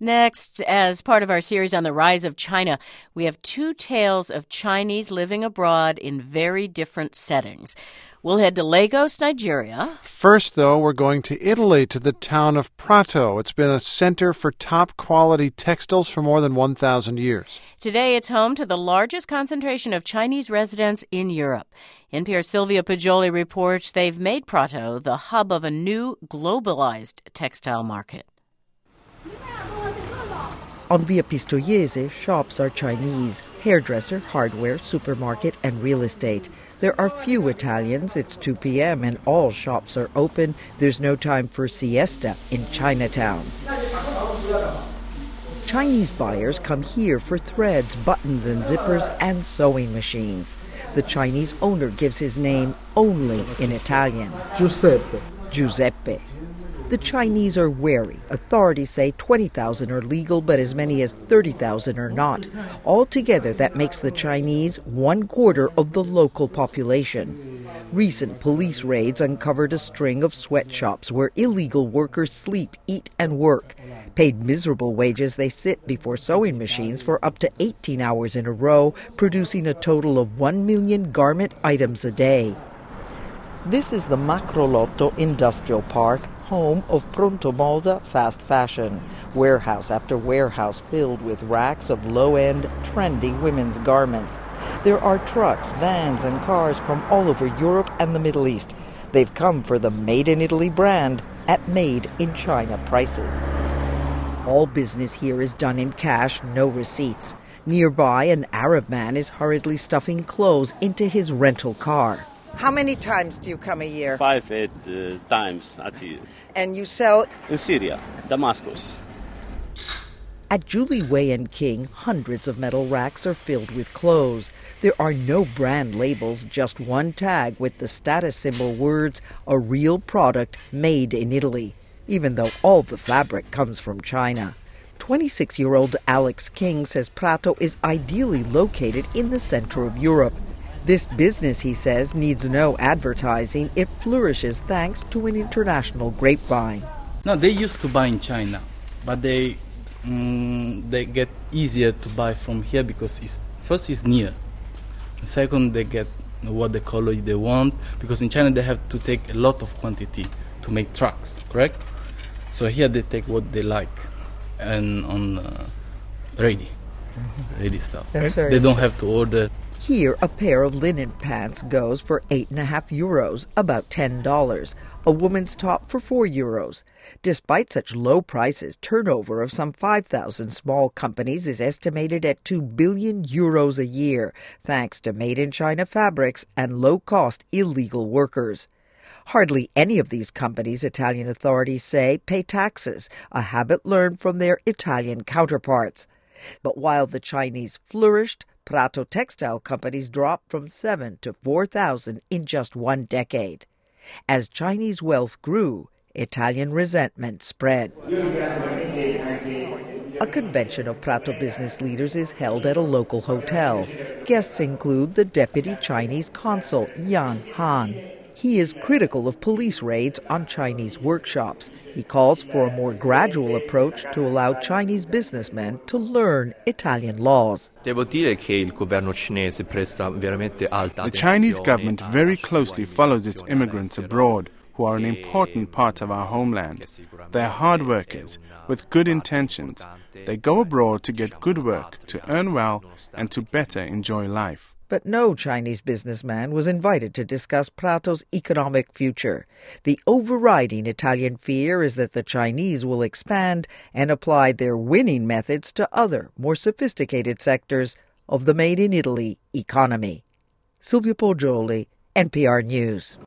Next, as part of our series on the rise of China, we have two tales of Chinese living abroad in very different settings. We'll head to Lagos, Nigeria. First, though, we're going to Italy, to the town of Prato. It's been a center for top-quality textiles for more than 1,000 years. Today, it's home to the largest concentration of Chinese residents in Europe. NPR's Sylvia Poggioli reports they've made Prato the hub of a new globalized textile market. On Via Pistoiese, shops are Chinese: hairdresser, hardware, supermarket, and real estate. There are few Italians. It's 2 p.m. and all shops are open. There's no time for siesta in Chinatown. Chinese buyers come here for threads, buttons and zippers, and sewing machines. The Chinese owner gives his name only in Italian. Giuseppe. The Chinese are wary. Authorities say 20,000 are legal, but as many as 30,000 are not. Altogether, that makes the Chinese 1/4 of the local population. Recent police raids uncovered a string of sweatshops where illegal workers sleep, eat, and work. Paid miserable wages, they sit before sewing machines for up to 18 hours in a row, producing a total of 1 million garment items a day. This is the Macrolotto Industrial Park, home of Pronto Moda fast fashion. Warehouse after warehouse filled with racks of low-end, trendy women's garments. There are trucks, vans, and cars from all over Europe and the Middle East. They've come for the Made in Italy brand at Made in China prices. All business here is done in cash, no receipts. Nearby, an Arab man is hurriedly stuffing clothes into his rental car. How many times do you come a year? 5-8 times a year. And you sell? In Syria, Damascus. At Julie Way & King, hundreds of metal racks are filled with clothes. There are no brand labels, just one tag with the status symbol words, "A real product made in Italy," even though all the fabric comes from China. 26-year-old Alex King says Prato is ideally located in the center of Europe. This business, he says, needs no advertising. It flourishes thanks to an international grapevine. No, they used to buy in China, but they get easier to buy from here because first it's near. Second, they get what the color they want, because in China they have to take a lot of quantity to make trucks, correct? So here they take what they like and on ready stuff. They don't have to order. Here, a pair of linen pants goes for €8.50, about $10. A woman's top for €4. Despite such low prices, turnover of some 5,000 small companies is estimated at €2 billion a year, thanks to made-in-China fabrics and low-cost illegal workers. Hardly any of these companies, Italian authorities say, pay taxes, a habit learned from their Italian counterparts. But while the Chinese flourished, Prato textile companies dropped from 7 to 4,000 in just one decade. As Chinese wealth grew, Italian resentment spread. A convention of Prato business leaders is held at a local hotel. Guests include the deputy Chinese consul, Yang Han. He is critical of police raids on Chinese workshops. He calls for a more gradual approach to allow Chinese businessmen to learn Italian laws. The Chinese government very closely follows its immigrants abroad, who are an important part of our homeland. They're hard workers with good intentions. They go abroad to get good work, to earn well, and to better enjoy life. But no Chinese businessman was invited to discuss Prato's economic future. The overriding Italian fear is that the Chinese will expand and apply their winning methods to other, more sophisticated sectors of the made-in-Italy economy. Sylvia Poggioli, NPR News.